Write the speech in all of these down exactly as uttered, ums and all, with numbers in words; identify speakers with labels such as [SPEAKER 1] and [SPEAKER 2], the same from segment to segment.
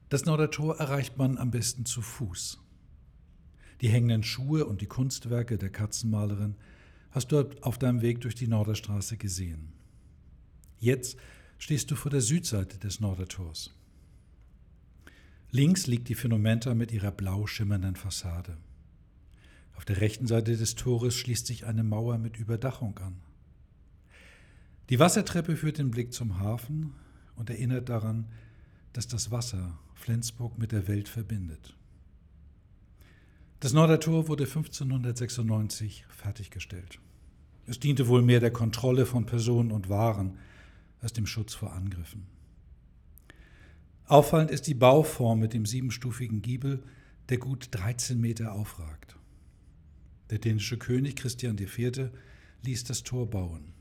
[SPEAKER 1] Das Nordertor erreicht man am besten zu Fuß. Die hängenden Schuhe und die Kunstwerke der Katzenmalerin hast du auf deinem Weg durch die Norderstraße gesehen. Jetzt stehst du vor der Südseite des Nordertors. Links liegt die Phänomenta mit ihrer blau schimmernden Fassade. Auf der rechten Seite des Tores schließt sich eine Mauer mit Überdachung an. Die Wassertreppe führt den Blick zum Hafen und erinnert daran, dass das Wasser Flensburg mit der Welt verbindet. Das Nordertor wurde fünfzehnhundertsechsundneunzig fertiggestellt. Es diente wohl mehr der Kontrolle von Personen und Waren als dem Schutz vor Angriffen. Auffallend ist die Bauform mit dem siebenstufigen Giebel, der gut dreizehn Meter aufragt. Der dänische König Christian der Vierte ließ das Tor bauen.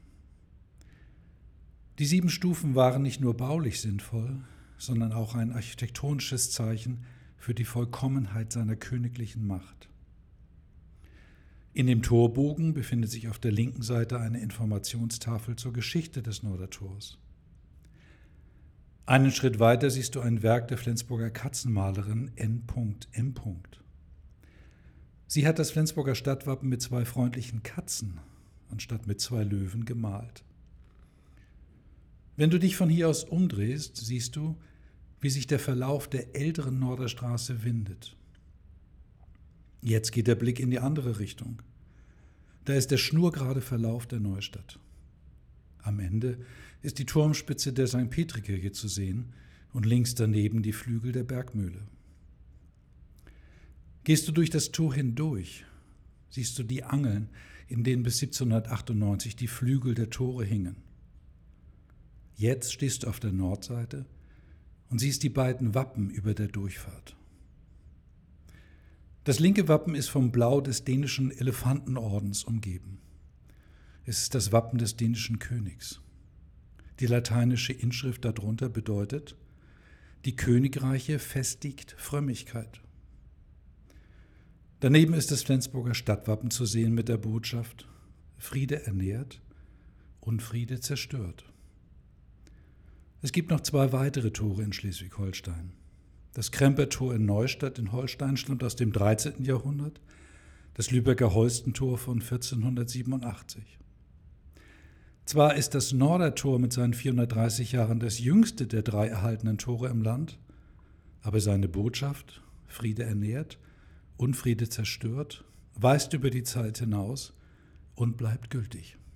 [SPEAKER 1] Die sieben Stufen waren nicht nur baulich sinnvoll, sondern auch ein architektonisches Zeichen für die Vollkommenheit seiner königlichen Macht. In dem Torbogen befindet sich auf der linken Seite eine Informationstafel zur Geschichte des Nordertors. Einen Schritt weiter siehst du ein Werk der Flensburger Katzenmalerin N M Sie hat das Flensburger Stadtwappen mit zwei freundlichen Katzen anstatt mit zwei Löwen gemalt. Wenn du dich von hier aus umdrehst, siehst du, wie sich der Verlauf der älteren Norderstraße windet. Jetzt geht der Blick in die andere Richtung. Da ist der schnurgerade Verlauf der Neustadt. Am Ende ist die Turmspitze der Sankt Petri-Kirche zu sehen und links daneben die Flügel der Bergmühle. Gehst du durch das Tor hindurch, siehst du die Angeln, in denen bis siebzehnhundertachtundneunzig die Flügel der Tore hingen. Jetzt stehst du auf der Nordseite und siehst die beiden Wappen über der Durchfahrt. Das linke Wappen ist vom Blau des dänischen Elefantenordens umgeben. Es ist das Wappen des dänischen Königs. Die lateinische Inschrift darunter bedeutet: Die Königreiche festigt Frömmigkeit. Daneben ist das Flensburger Stadtwappen zu sehen mit der Botschaft: Friede ernährt, Unfriede zerstört. Es gibt noch zwei weitere Tore in Schleswig-Holstein. Das Krempertor in Neustadt in Holstein stammt aus dem dreizehnten Jahrhundert, das Lübecker Holstentor von vierzehnhundertsiebenundachtzig. Zwar ist das Nordertor mit seinen vierhundertdreißig Jahren das jüngste der drei erhaltenen Tore im Land, aber seine Botschaft, Friede ernährt, Unfriede zerstört, weist über die Zeit hinaus und bleibt gültig.